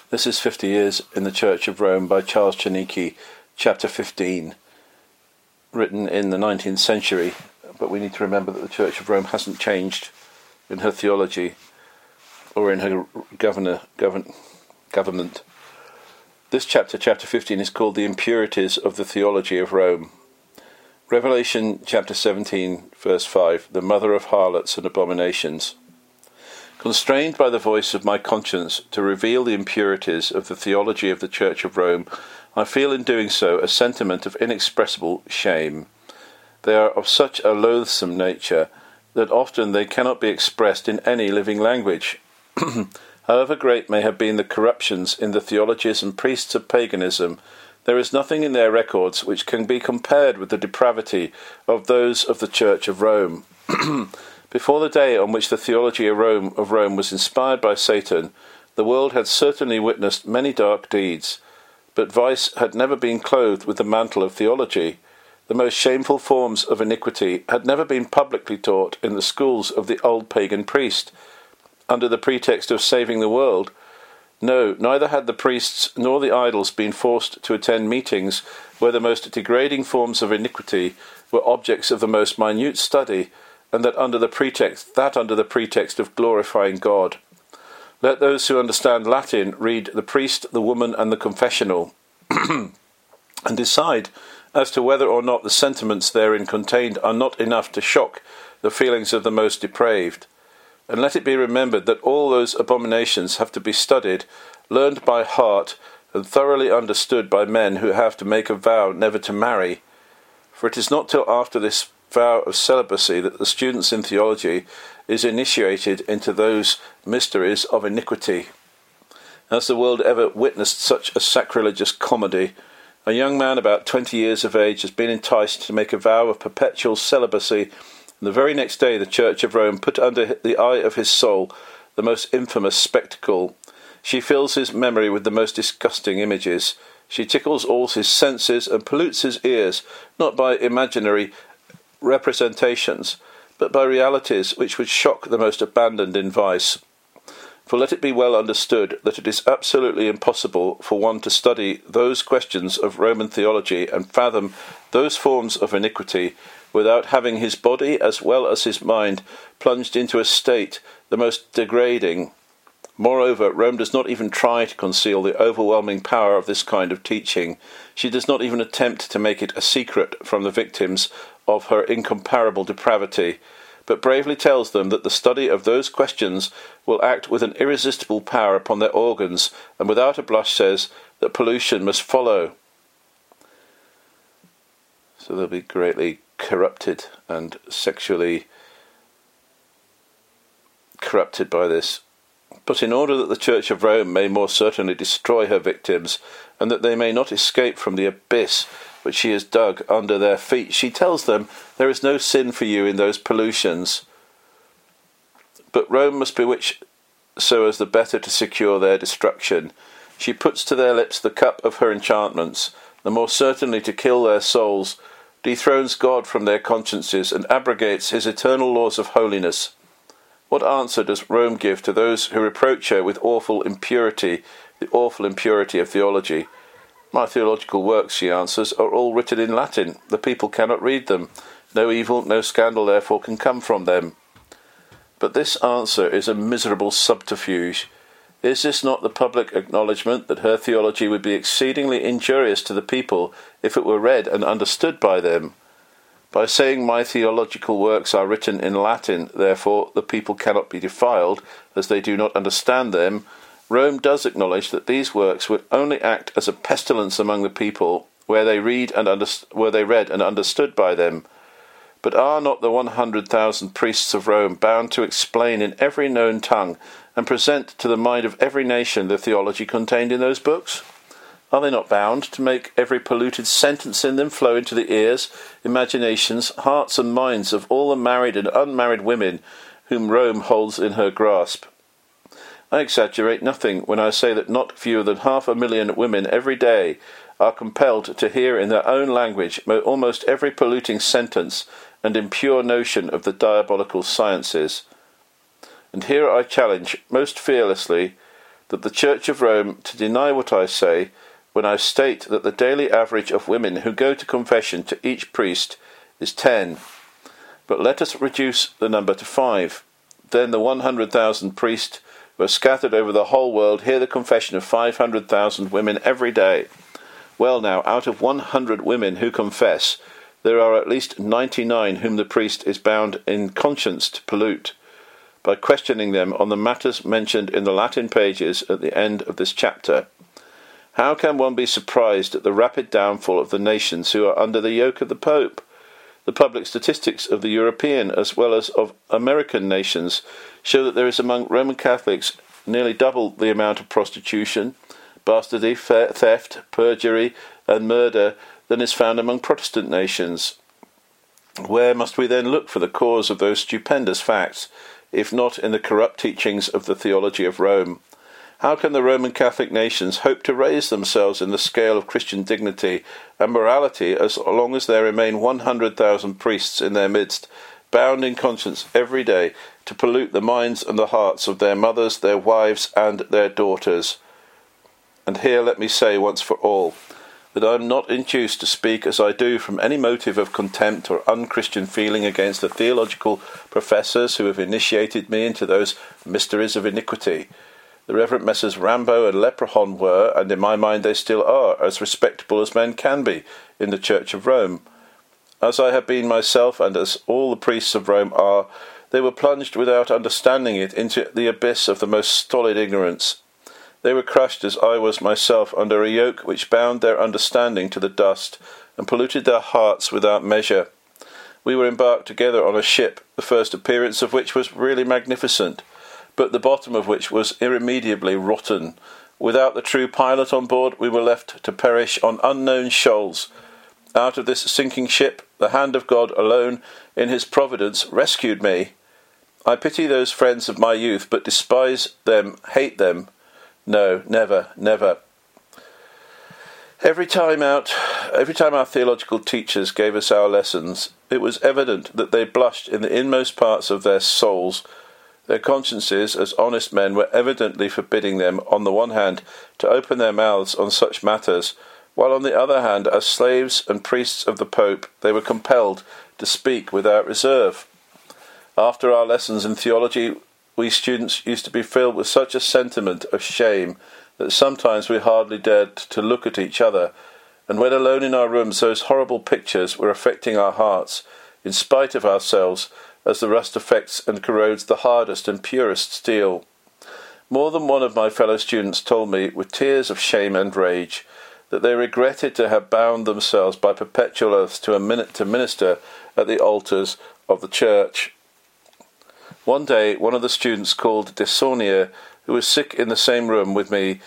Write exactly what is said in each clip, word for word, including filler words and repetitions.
This is fifty Years in the Church of Rome by Charles Czernicki, chapter fifteen, written in the nineteenth century, but we need to remember that the Church of Rome hasn't changed in her theology or in her governor, govern, government. This chapter, chapter fifteen, is called The Impurities of the Theology of Rome. Revelation chapter seventeen, verse five, the mother of harlots and abominations. Constrained by the voice of my conscience to reveal the impurities of the theology of the Church of Rome, I feel in doing so a sentiment of inexpressible shame. They are of such a loathsome nature that often they cannot be expressed in any living language. However great may have been the corruptions in the theologies and priests of paganism, there is nothing in their records which can be compared with the depravity of those of the Church of Rome. Before the day on which the theology of Rome, of Rome was inspired by Satan, the world had certainly witnessed many dark deeds, but vice had never been clothed with the mantle of theology. The most shameful forms of iniquity had never been publicly taught in the schools of the old pagan priest, under the pretext of saving the world. No, neither had the priests nor the idols been forced to attend meetings where the most degrading forms of iniquity were objects of the most minute study, and that under the pretext that under the pretext of glorifying God. Let those who understand Latin read The Priest, the Woman, and the Confessional, and decide as to whether or not the sentiments therein contained are not enough to shock the feelings of the most depraved. And let it be remembered that all those abominations have to be studied, learned by heart, and thoroughly understood by men who have to make a vow never to marry. For it is not till after this vow of celibacy that the students in theology is initiated into those mysteries of iniquity. Has the world ever witnessed such a sacrilegious comedy? A young man about twenty years of age has been enticed to make a vow of perpetual celibacy, and the very next day the Church of Rome put under the eye of his soul the most infamous spectacle. She fills his memory with the most disgusting images. She tickles all his senses and pollutes his ears, not by imaginary representations, but by realities which would shock the most abandoned in vice. For let it be well understood that it is absolutely impossible for one to study those questions of Roman theology and fathom those forms of iniquity without having his body as well as his mind plunged into a state the most degrading. Moreover, Rome does not even try to conceal the overwhelming power of this kind of teaching. She does not even attempt to make it a secret from the victims of her incomparable depravity, but bravely tells them that the study of those questions will act with an irresistible power upon their organs, and without a blush says that pollution must follow. So they'll be greatly corrupted and sexually corrupted by this. But in order that the Church of Rome may more certainly destroy her victims, and that they may not escape from the abyss which she has dug under their feet, she tells them there is no sin for you in those pollutions. But Rome must bewitch so as the better to secure their destruction. She puts to their lips the cup of her enchantments, the more certainly to kill their souls, dethrones God from their consciences, and abrogates his eternal laws of holiness. What answer does Rome give to those who reproach her with awful impurity, the awful impurity of theology? My theological works, she answers, are all written in Latin. The people cannot read them. No evil, no scandal, therefore, can come from them. But this answer is a miserable subterfuge. Is this not the public acknowledgment that her theology would be exceedingly injurious to the people if it were read and understood by them? By saying my theological works are written in Latin, therefore the people cannot be defiled, as they do not understand them, Rome does acknowledge that these works would only act as a pestilence among the people where they read and under, were they read and understood by them. But are not the one hundred thousand priests of Rome bound to explain in every known tongue and present to the mind of every nation the theology contained in those books? Are they not bound to make every polluted sentence in them flow into the ears, imaginations, hearts and minds of all the married and unmarried women whom Rome holds in her grasp? I exaggerate nothing when I say that not fewer than half a million women every day are compelled to hear in their own language almost every polluting sentence and impure notion of the diabolical sciences. And here I challenge most fearlessly that the Church of Rome to deny what I say when I state that the daily average of women who go to confession to each priest is ten. But let us reduce the number to five. Then the one hundred thousand priests who are scattered over the whole world hear the confession of five hundred thousand women every day. Well now, out of one hundred women who confess, there are at least ninety-nine whom the priest is bound in conscience to pollute, by questioning them on the matters mentioned in the Latin pages at the end of this chapter. How can one be surprised at the rapid downfall of the nations who are under the yoke of the Pope? The public statistics of the European as well as of American nations show that there is among Roman Catholics nearly double the amount of prostitution, bastardy, theft, perjury, and murder than is found among Protestant nations. Where must we then look for the cause of those stupendous facts, if not in the corrupt teachings of the theology of Rome? How can the Roman Catholic nations hope to raise themselves in the scale of Christian dignity and morality as long as there remain one hundred thousand priests in their midst, bound in conscience every day to pollute the minds and the hearts of their mothers, their wives, and their daughters? And here let me say once for all, that I am not induced to speak as I do from any motive of contempt or unchristian feeling against the theological professors who have initiated me into those mysteries of iniquity. The Reverend Messrs. Rambo and Leprechaun were, and in my mind they still are, as respectable as men can be in the Church of Rome. As I have been myself, and as all the priests of Rome are, they were plunged without understanding it into the abyss of the most stolid ignorance. They were crushed as I was myself under a yoke which bound their understanding to the dust and polluted their hearts without measure. We were embarked together on a ship, the first appearance of which was really magnificent, but the bottom of which was irremediably rotten. Without the true pilot on board, we were left to perish on unknown shoals. Out of this sinking ship, the hand of God alone, in his providence, rescued me. I pity those friends of my youth, but despise them, hate them. No, never, never. Every time out, every time our theological teachers gave us our lessons, it was evident that they blushed in the inmost parts of their souls. Their consciences, as honest men, were evidently forbidding them, on the one hand, to open their mouths on such matters, while on the other hand, as slaves and priests of the Pope, they were compelled to speak without reserve. After our lessons in theology, we students used to be filled with such a sentiment of shame that sometimes we hardly dared to look at each other, and when alone in our rooms those horrible pictures were affecting our hearts, in spite of ourselves, as the rust affects and corrodes the hardest and purest steel. More than one of my fellow students told me, with tears of shame and rage, that they regretted to have bound themselves by perpetual oaths to a minute to minister at the altars of the church. One day, one of the students called Desonia, who was sick in the same room with me,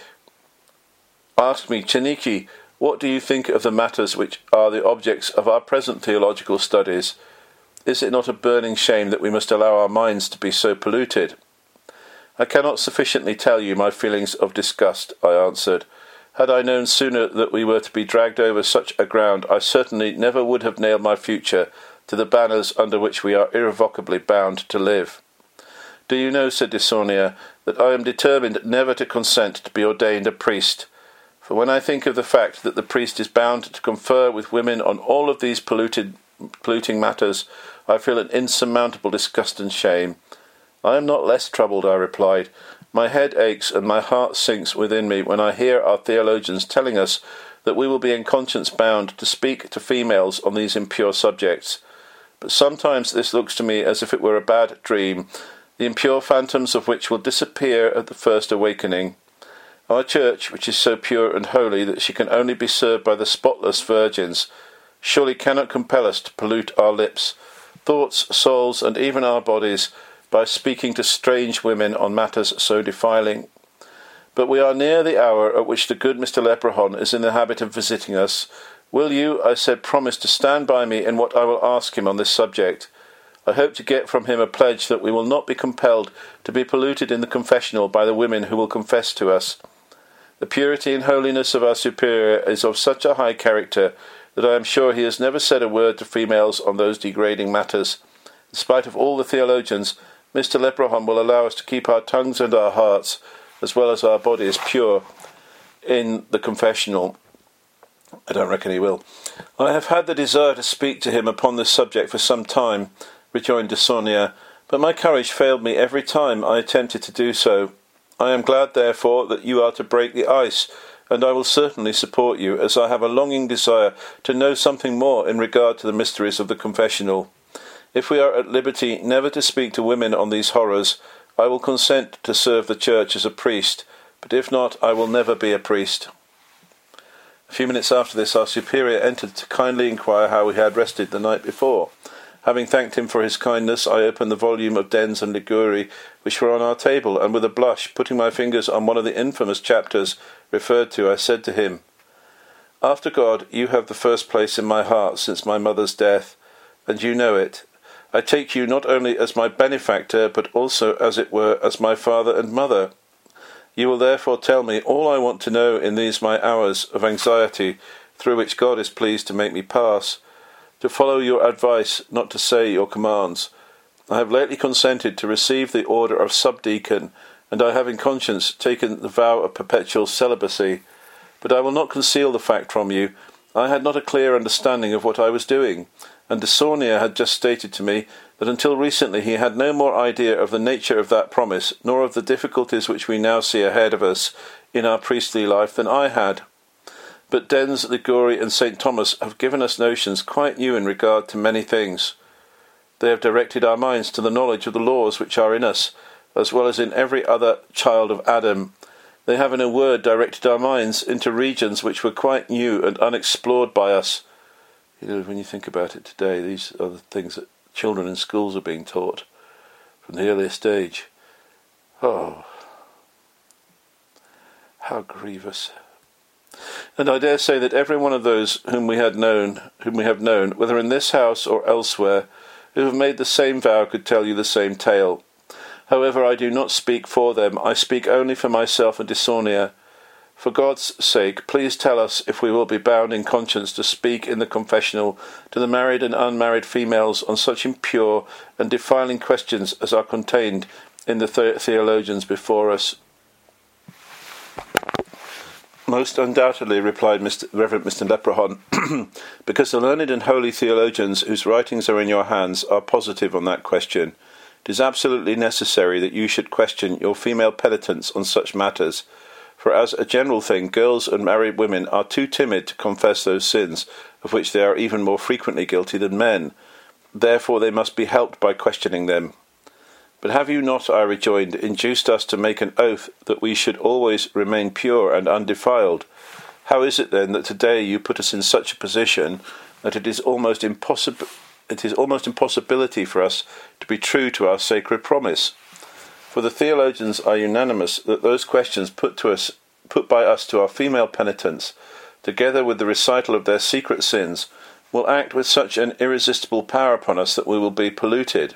asked me, "Chiniki, what do you think of the matters which are the objects of our present theological studies? Is it not a burning shame that we must allow our minds to be so polluted?" "I cannot sufficiently tell you my feelings of disgust," I answered. "Had I known sooner that we were to be dragged over such a ground, I certainly never would have nailed my future to the banners under which we are irrevocably bound to live." "Do you know," said Desonia, "that I am determined never to consent to be ordained a priest? For when I think of the fact that the priest is bound to confer with women on all of these polluted, polluting matters, I feel an insurmountable disgust and shame." "I am not less troubled," I replied. "My head aches and my heart sinks within me when I hear our theologians telling us that we will be in conscience bound to speak to females on these impure subjects. But sometimes this looks to me as if it were a bad dream, the impure phantoms of which will disappear at the first awakening. Our church, which is so pure and holy that she can only be served by the spotless virgins, surely cannot compel us to pollute our lips, thoughts, souls, and even our bodies, by speaking to strange women on matters so defiling. But we are near the hour at which the good Mister Leprechaun is in the habit of visiting us. Will you," I said, "promise to stand by me in what I will ask him on this subject? I hope to get from him a pledge that we will not be compelled to be polluted in the confessional by the women who will confess to us. The purity and holiness of our superior is of such a high character that I am sure he has never said a word to females on those degrading matters. In spite of all the theologians, Mister Leprechaun will allow us to keep our tongues and our hearts, as well as our bodies, pure in the confessional. I don't reckon he will. I have had the desire to speak to him upon this subject for some time, rejoined de Saunière, but my courage failed me every time I attempted to do so. I am glad, therefore, that you are to break the ice, and I will certainly support you, as I have a longing desire to know something more in regard to the mysteries of the confessional. If we are at liberty never to speak to women on these horrors, I will consent to serve the church as a priest, but if not, I will never be a priest. A few minutes after this, our superior entered to kindly inquire how we had rested the night before. Having thanked him for his kindness, I opened the volume of Dens and Liguori, which were on our table, and with a blush, putting my fingers on one of the infamous chapters referred to, I said to him, "After God, you have the first place in my heart since my mother's death, and you know it. I take you not only as my benefactor, but also, as it were, as my father and mother. You will therefore tell me all I want to know in these my hours of anxiety, through which God is pleased to make me pass, to follow your advice, not to say your commands. I have lately consented to receive the order of subdeacon, and I have in conscience taken the vow of perpetual celibacy. But I will not conceal the fact from you. I had not a clear understanding of what I was doing, and de Saunière had just stated to me that until recently he had no more idea of the nature of that promise, nor of the difficulties which we now see ahead of us in our priestly life, than I had. But Dens, Liguori, and Saint Thomas have given us notions quite new in regard to many things. They have directed our minds to the knowledge of the laws which are in us, as well as in every other child of Adam. They have, in a word, directed our minds into regions which were quite new and unexplored by us." You know, when you think about it today, these are the things that children in schools are being taught from the earliest age. Oh, how grievous. And I dare say that every one of those whom we had known, whom we have known, whether in this house or elsewhere, who have made the same vow could tell you the same tale. However, I do not speak for them. I speak only for myself and de Saunière. For God's sake, please tell us if we will be bound in conscience to speak in the confessional to the married and unmarried females on such impure and defiling questions as are contained in the the- theologians before us. "Most undoubtedly," replied Mister Reverend Mister Leprechaun, "because the learned and holy theologians whose writings are in your hands are positive on that question. It is absolutely necessary that you should question your female penitents on such matters, for as a general thing, girls and married women are too timid to confess those sins, of which they are even more frequently guilty than men. Therefore they must be helped by questioning them." "But have you not," I rejoined, "induced us to make an oath that we should always remain pure and undefiled? How is it then that today you put us in such a position that it is almost impossible, it is almost impossibility for us to be true to our sacred promise? For the theologians are unanimous that those questions put to us, put by us to our female penitents, together with the recital of their secret sins, will act with such an irresistible power upon us that we will be polluted.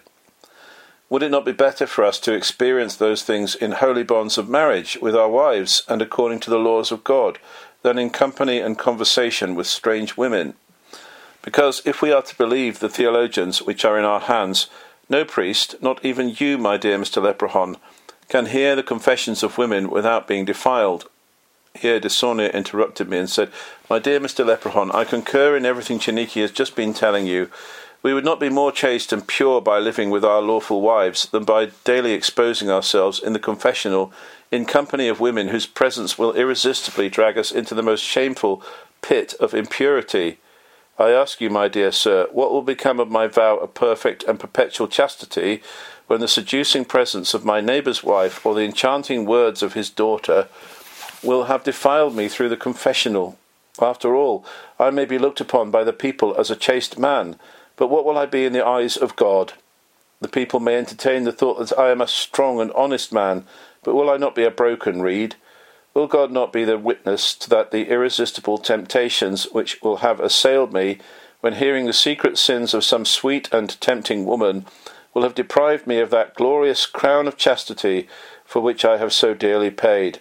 Would it not be better for us to experience those things in holy bonds of marriage with our wives and according to the laws of God, than in company and conversation with strange women? Because if we are to believe the theologians which are in our hands, no priest, not even you, my dear Mister Leprechaun, can hear the confessions of women without being defiled." Here de Saunière interrupted me and said, "My dear Mister Leprechaun, I concur in everything Chiniki has just been telling you. We would not be more chaste and pure by living with our lawful wives than by daily exposing ourselves in the confessional in company of women whose presence will irresistibly drag us into the most shameful pit of impurity. I ask you, my dear sir, what will become of my vow of perfect and perpetual chastity when the seducing presence of my neighbour's wife or the enchanting words of his daughter will have defiled me through the confessional? After all, I may be looked upon by the people as a chaste man, but what will I be in the eyes of God? The people may entertain the thought that I am a strong and honest man, but will I not be a broken reed? Will God not be the witness to that the irresistible temptations which will have assailed me, when hearing the secret sins of some sweet and tempting woman, will have deprived me of that glorious crown of chastity for which I have so dearly paid?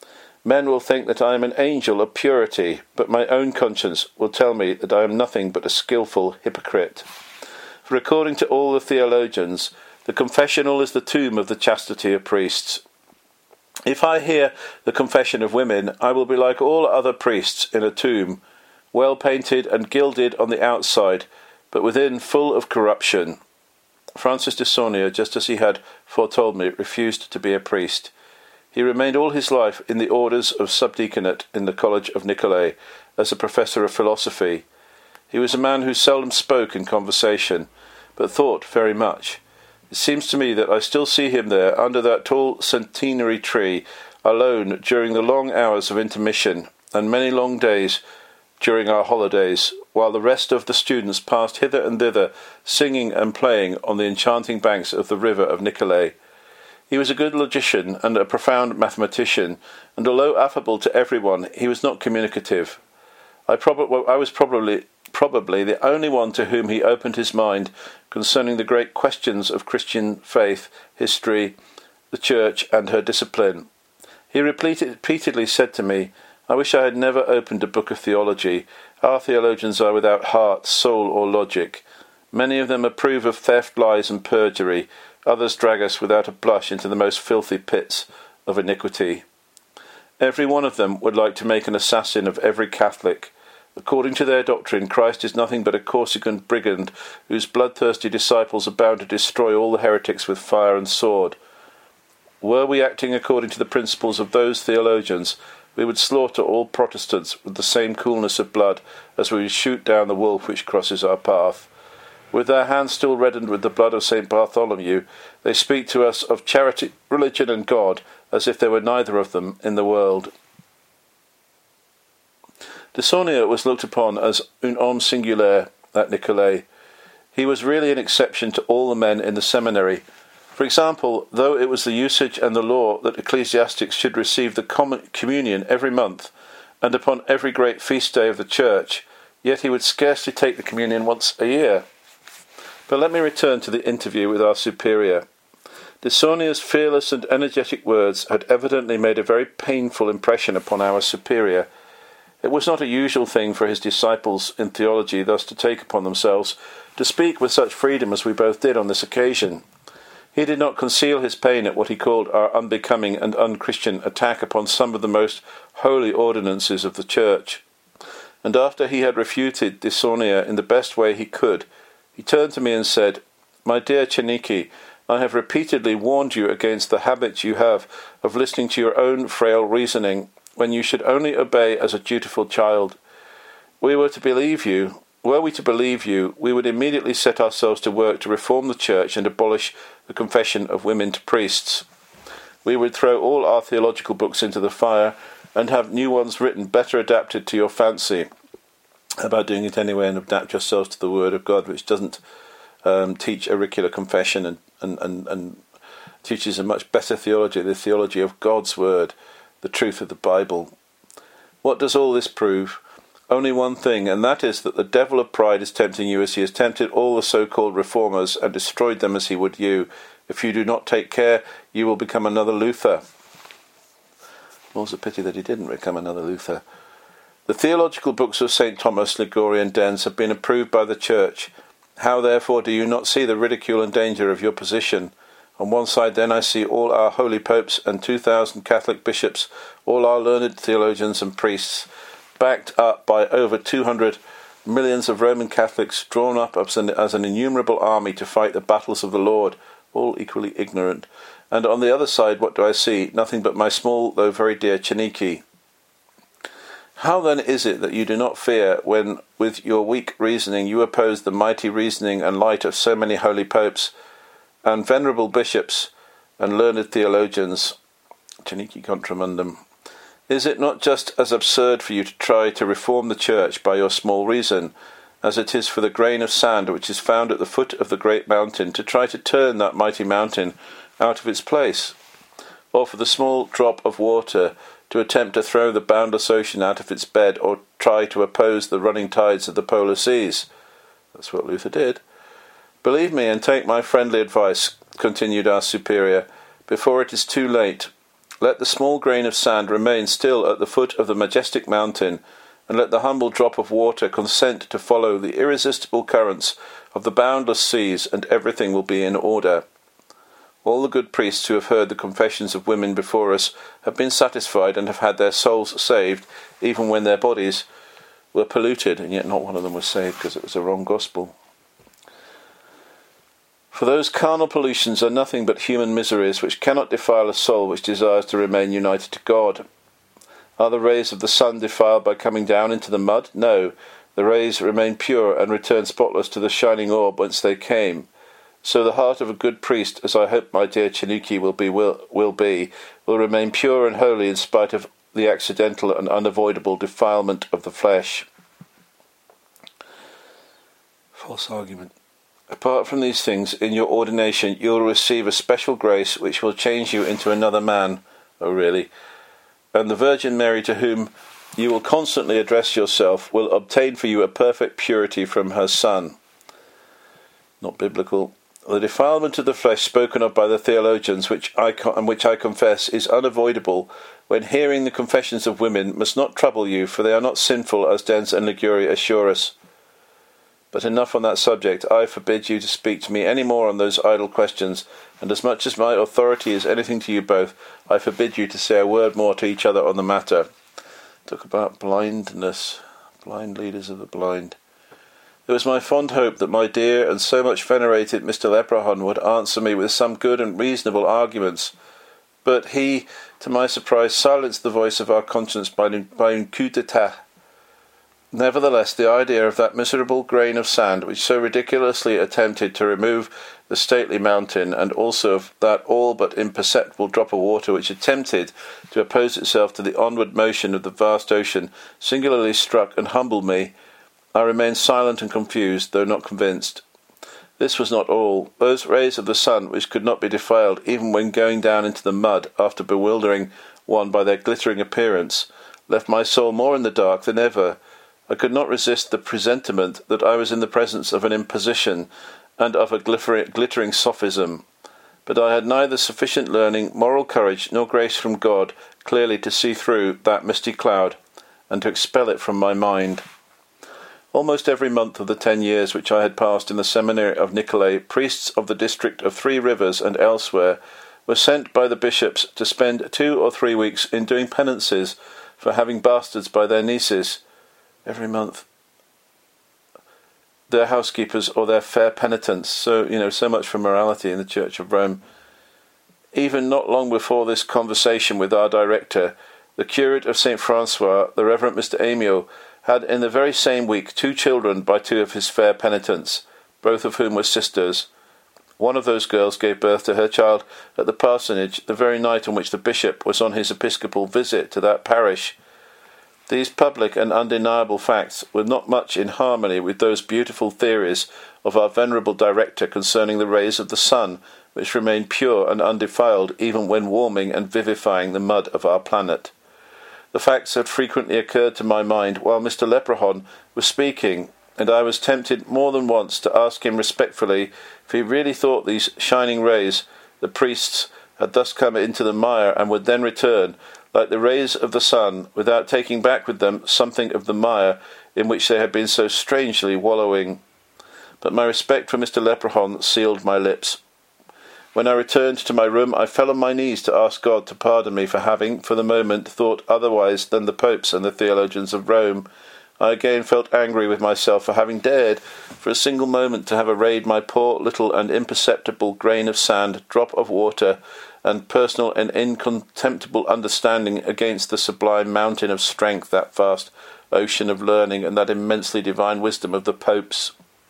Men will think that I am an angel of purity, but my own conscience will tell me that I am nothing but a skilful hypocrite. For according to all the theologians, the confessional is the tomb of the chastity of priests. If I hear the confession of women, I will be like all other priests in a tomb, well painted and gilded on the outside, but within full of corruption. Francis de Saunier, just as he had foretold me, refused to be a priest. He remained all his life in the orders of subdeaconate in the College of Nicolay as a professor of philosophy. He was a man who seldom spoke in conversation, but thought very much. It seems to me that I still see him there under that tall centenary tree, alone during the long hours of intermission and many long days during our holidays, while the rest of the students passed hither and thither, singing and playing on the enchanting banks of the river of Nicolay. He was a good logician and a profound mathematician, and although affable to everyone, he was not communicative. I, prob- well, I was probably probably the only one to whom he opened his mind concerning the great questions of Christian faith, history, the Church, and her discipline. He repeated, repeatedly said to me, "I wish I had never opened a book of theology. Our theologians are without heart, soul, or logic. Many of them approve of theft, lies, and perjury. Others drag us without a blush into the most filthy pits of iniquity. Every one of them would like to make an assassin of every Catholic. According to their doctrine, Christ is nothing but a Corsican brigand whose bloodthirsty disciples are bound to destroy all the heretics with fire and sword. Were we acting according to the principles of those theologians, we would slaughter all Protestants with the same coolness of blood as we would shoot down the wolf which crosses our path. With their hands still reddened with the blood of Saint Bartholomew, they speak to us of charity, religion, and God, as if there were neither of them in the world." De Saunier was looked upon as un homme singulier at Nicolay. He was really an exception to all the men in the seminary. For example, though it was the usage and the law that ecclesiastics should receive the common communion every month, and upon every great feast day of the Church, yet he would scarcely take the communion once a year. But let me return to the interview with our superior. De Saunier's fearless and energetic words had evidently made a very painful impression upon our superior. It was not a usual thing for his disciples in theology thus to take upon themselves to speak with such freedom as we both did on this occasion. He did not conceal his pain at what he called our unbecoming and unchristian attack upon some of the most holy ordinances of the Church. And after he had refuted de Saunier in the best way he could, he turned to me and said, "My dear Cheniki, I have repeatedly warned you against the habit you have of listening to your own frail reasoning, when you should only obey as a dutiful child. We were to believe you. Were we to believe you, we would immediately set ourselves to work to reform the Church and abolish the confession of women to priests. We would throw all our theological books into the fire and have new ones written better adapted to your fancy." How about doing it anyway and adapt yourselves to the Word of God, which doesn't um, teach auricular confession and, and, and, and teaches a much better theology, the theology of God's Word, the truth of the Bible. What does all this prove? Only one thing, and that is that the devil of pride is tempting you as he has tempted all the so-called reformers and destroyed them as he would you. If you do not take care, you will become another Luther. More's a pity that he didn't become another Luther. The theological books of Saint Thomas, Liguori and Dens have been approved by the Church. How, therefore, do you not see the ridicule and danger of your position? On one side, then, I see all our holy popes and two thousand Catholic bishops, all our learned theologians and priests, backed up by over two hundred millions of Roman Catholics, drawn up as an, as an innumerable army to fight the battles of the Lord, all equally ignorant. And on the other side, what do I see? Nothing but my small, though very dear Cheniki. How then is it that you do not fear when, with your weak reasoning, you oppose the mighty reasoning and light of so many holy popes, and venerable bishops, and learned theologians? Cheniki contra mundum. Is it not just as absurd for you to try to reform the Church by your small reason, as it is for the grain of sand which is found at the foot of the great mountain to try to turn that mighty mountain out of its place? Or for the small drop of water to attempt to throw the boundless ocean out of its bed, or try to oppose the running tides of the polar seas? That's what Luther did. Believe me, and take my friendly advice, continued our superior, before it is too late. Let the small grain of sand remain still at the foot of the majestic mountain, and let the humble drop of water consent to follow the irresistible currents of the boundless seas, and everything will be in order. All the good priests who have heard the confessions of women before us have been satisfied and have had their souls saved, even when their bodies were polluted, and yet not one of them was saved because it was the wrong gospel. For those carnal pollutions are nothing but human miseries which cannot defile a soul which desires to remain united to God. Are the rays of the sun defiled by coming down into the mud? No, the rays remain pure and return spotless to the shining orb whence they came. So the heart of a good priest, as I hope my dear Chiniki will be, will, will be, will remain pure and holy in spite of the accidental and unavoidable defilement of the flesh. False argument. Apart from these things, in your ordination you will receive a special grace which will change you into another man. Oh, really? And the Virgin Mary, to whom you will constantly address yourself, will obtain for you a perfect purity from her Son. Not biblical. The defilement of the flesh spoken of by the theologians, which I con- and which I confess, is unavoidable when hearing the confessions of women, must not trouble you, for they are not sinful, as Dens and Liguri assure us. But enough on that subject. I forbid you to speak to me any more on those idle questions, and as much as my authority is anything to you both, I forbid you to say a word more to each other on the matter. Talk about blindness, blind leaders of the blind. It was my fond hope that my dear and so much venerated Mister Leprechaun would answer me with some good and reasonable arguments, but he, to my surprise, silenced the voice of our conscience by un, by un coup d'etat. Nevertheless, the idea of that miserable grain of sand which so ridiculously attempted to remove the stately mountain, and also of that all but imperceptible drop of water which attempted to oppose itself to the onward motion of the vast ocean, singularly struck and humbled me. I remained silent and confused, though not convinced. This was not all. Those rays of the sun, which could not be defiled even when going down into the mud after bewildering one by their glittering appearance, left my soul more in the dark than ever. I could not resist the presentiment that I was in the presence of an imposition and of a glittering sophism. But I had neither sufficient learning, moral courage, nor grace from God clearly to see through that misty cloud and to expel it from my mind. Almost every month of the ten years which I had passed in the seminary of Nicolay, priests of the district of Three Rivers and elsewhere were sent by the bishops to spend two or three weeks in doing penances for having bastards by their nieces. Every month. Their housekeepers or their fair penitents. So, you know, so much for morality in the Church of Rome. Even not long before this conversation with our director, the curate of Saint Francois, the Reverend Mister Amiot, had in the very same week two children by two of his fair penitents, both of whom were sisters. One of those girls gave birth to her child at the parsonage the very night on which the bishop was on his episcopal visit to that parish. These public and undeniable facts were not much in harmony with those beautiful theories of our venerable director concerning the rays of the sun, which remain pure and undefiled even when warming and vivifying the mud of our planet. The facts had frequently occurred to my mind while Mister Leprechaun was speaking, and I was tempted more than once to ask him respectfully if he really thought these shining rays, the priests, had thus come into the mire and would then return, like the rays of the sun, without taking back with them something of the mire in which they had been so strangely wallowing. But my respect for Mister Leprechaun sealed my lips. When I returned to my room, I fell on my knees to ask God to pardon me for having, for the moment, thought otherwise than the popes and the theologians of Rome. I again felt angry with myself for having dared, for a single moment, to have arrayed my poor little and imperceptible grain of sand, drop of water, and personal and incontemptible understanding against the sublime mountain of strength, that vast ocean of learning, and that immensely divine wisdom of the popes.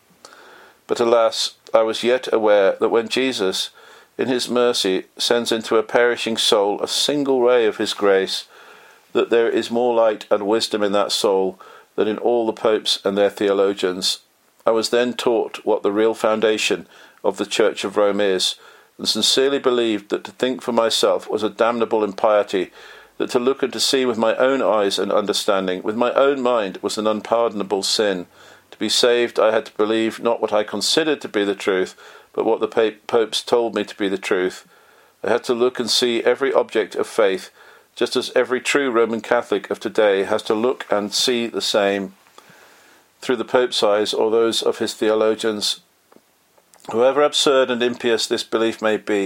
But alas, I was yet aware that when Jesus, in his mercy, sends into a perishing soul a single ray of his grace, that there is more light and wisdom in that soul than in all the popes and their theologians. I was then taught what the real foundation of the Church of Rome is, and sincerely believed that to think for myself was a damnable impiety, that to look and to see with my own eyes and understanding, with my own mind, was an unpardonable sin. To be saved, I had to believe not what I considered to be the truth, but what the popes told me to be the truth. I had to look and see every object of faith, just as every true Roman Catholic of today has to look and see the same, through the Pope's eyes or those of his theologians. However absurd and impious this belief may be,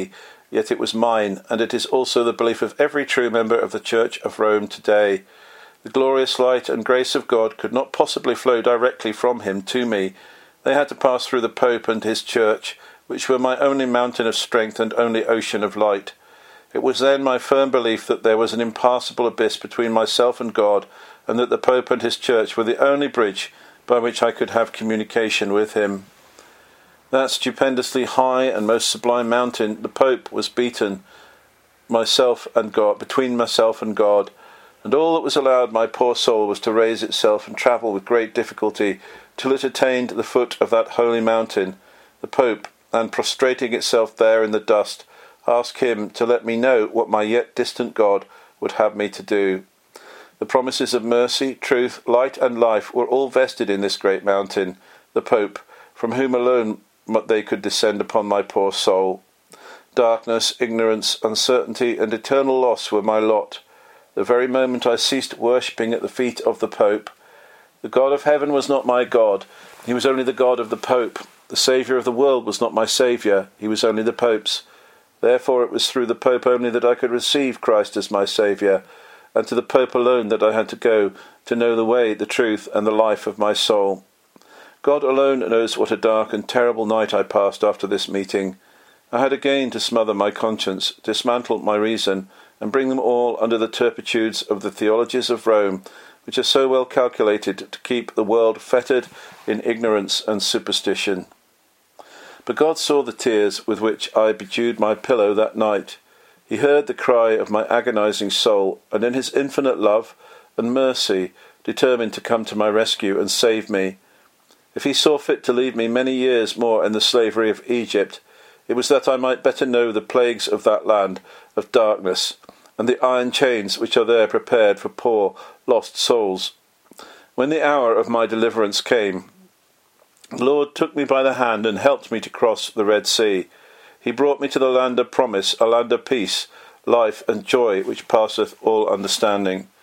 yet it was mine, and it is also the belief of every true member of the Church of Rome today. The glorious light and grace of God could not possibly flow directly from him to me. They had to pass through the Pope and his Church, which were my only mountain of strength and only ocean of light. It was then my firm belief that there was an impassable abyss between myself and God, and that the Pope and his Church were the only bridge by which I could have communication with him. That stupendously high and most sublime mountain, the Pope, was beaten myself and God, between myself and God, and all that was allowed my poor soul was to raise itself and travel with great difficulty till it attained the foot of that holy mountain, the Pope, and prostrating itself there in the dust, ask him to let me know what my yet distant God would have me to do. The promises of mercy, truth, light and life were all vested in this great mountain, the Pope, from whom alone they could descend upon my poor soul. Darkness, ignorance, uncertainty and eternal loss were my lot. The very moment I ceased worshipping at the feet of the Pope, the God of heaven was not my God, he was only the God of the Pope. The Saviour of the world was not my Saviour, he was only the Pope's. Therefore it was through the Pope only that I could receive Christ as my Saviour, and to the Pope alone that I had to go to know the way, the truth, and the life of my soul. God alone knows what a dark and terrible night I passed after this meeting. I had again to smother my conscience, dismantle my reason, and bring them all under the turpitudes of the theologies of Rome, which are so well calculated to keep the world fettered in ignorance and superstition. But God saw the tears with which I bedewed my pillow that night. He heard the cry of my agonizing soul, and in his infinite love and mercy determined to come to my rescue and save me. If he saw fit to leave me many years more in the slavery of Egypt, it was that I might better know the plagues of that land of darkness, and the iron chains which are there prepared for poor, lost souls. When the hour of my deliverance came, the Lord took me by the hand and helped me to cross the Red Sea. He brought me to the land of promise, a land of peace, life, and joy which passeth all understanding.